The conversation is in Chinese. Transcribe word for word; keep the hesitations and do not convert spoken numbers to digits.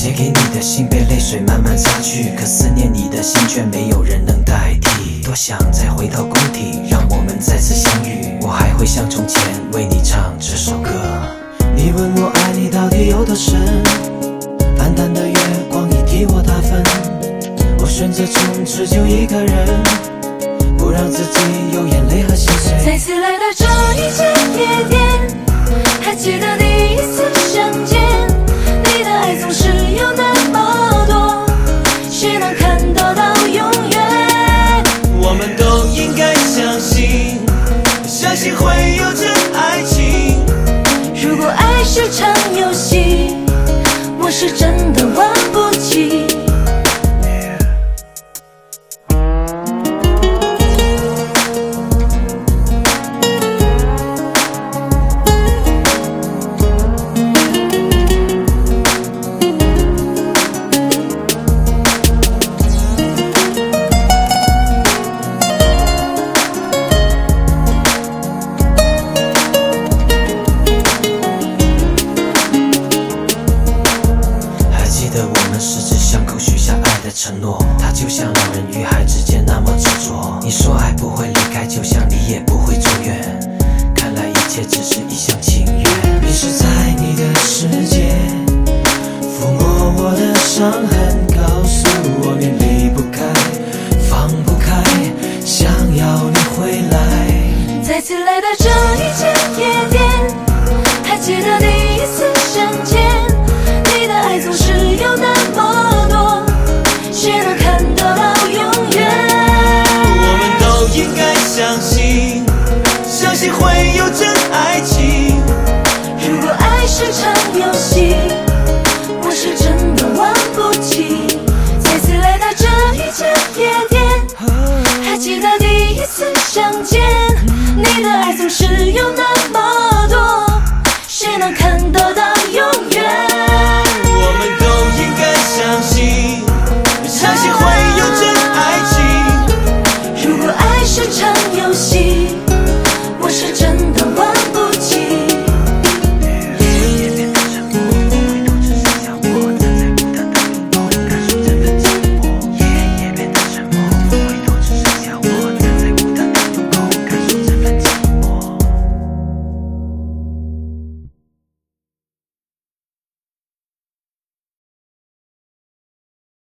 写给你的信被泪水慢慢擦去，可思念你的心却没有人能代替。多想再回到工体，让我们再次相遇，我还会像从前为你唱这首歌。你问我爱你到底有多深，暗淡的月光你替我打分，我选择从此就一个人，不让自己有眼泪和心碎。 再次来到这一间夜店，还记得第一次相见，你的爱总是有那么多，谁能看得到永远？ 我们都应该相信，相信会有真爱情。 如果爱是场游戏，我是真的玩不起。 承诺，它就像两人与海之间那么执着。你说爱不会离开，就像你也不会走远。看来一切只是一厢情愿。迷失在你的世界，抚摸我的伤痕。